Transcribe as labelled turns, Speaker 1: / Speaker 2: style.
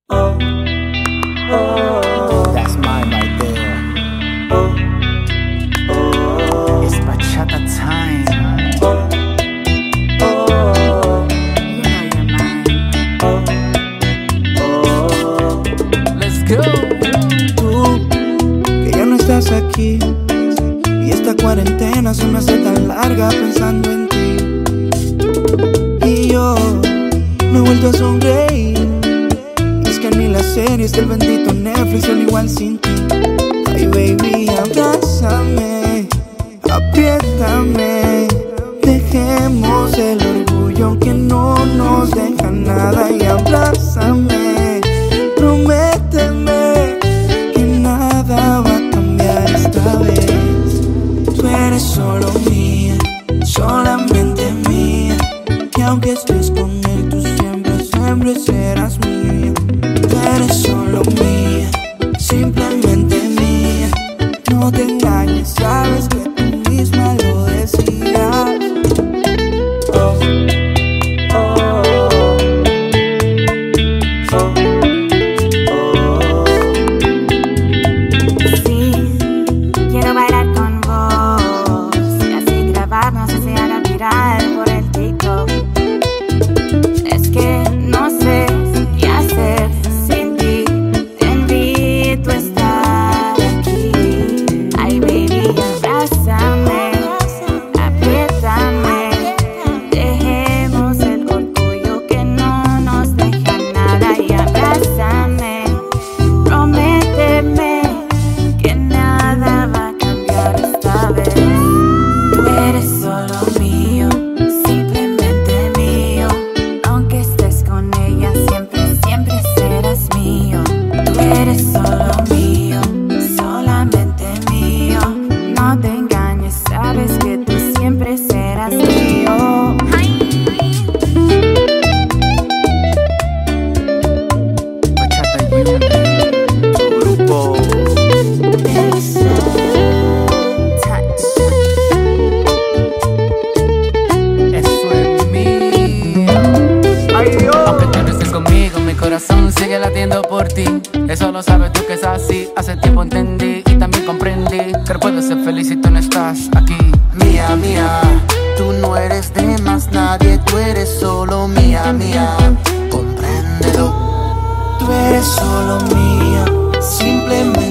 Speaker 1: Oh, oh,
Speaker 2: That's mine right there.
Speaker 1: oh, oh,
Speaker 2: It's bachata time.
Speaker 1: oh, oh,
Speaker 2: You know you're mine.
Speaker 1: oh, oh.
Speaker 2: Let's go.
Speaker 3: Tú, que ya no estás aquí, y esta cuarentena se me hace tan larga pensando en ti. Y yo no he vuelto a sonreír, y es que ni las series del bendito Netflix son igual sin ti. Ay baby, abrázame, apriétame, dejemos el orgullo que no nos deja nada. Y abrázame, prométeme que nada va a cambiar esta vez. Tú eres solo mía, solamente mía, que aunque estés con él tú siempre, siempre serás mía. Tú eres solo mía, simplemente mía, no te engañes, sabes que tú misma lo decías.
Speaker 1: Oh, oh, oh, oh.
Speaker 4: Sí, quiero bailar con vos y así grabarnos y se haga viral por el TikTok. Es que no sé qué hacer sin ti, te invito a estar aquí. Ay baby, abrázame, apriétame, dejemos el orgullo que no nos deja nada. Y abrázame, prométeme que nada va a cambiar esta vez. Tú eres solo mío, simplemente mío, aunque estés con ella siempre, siempre serás mío. Tú eres solo mío, solamente mío, no te engañes, sabes que tú siempre serás mío.
Speaker 2: Bachata Junior. Tu grupo. Eso es mío. Aunque tú no estés conmigo, mi corazón sigue latiendo por ti. Eso lo sabes tú que es así. Hace tiempo entendí y también comprendí que no puedo ser feliz si tú no estás aquí.
Speaker 3: Mía, mía, tú no eres de más nadie, tú eres solo mía, mía, compréndelo. Tú eres solo mía, simplemente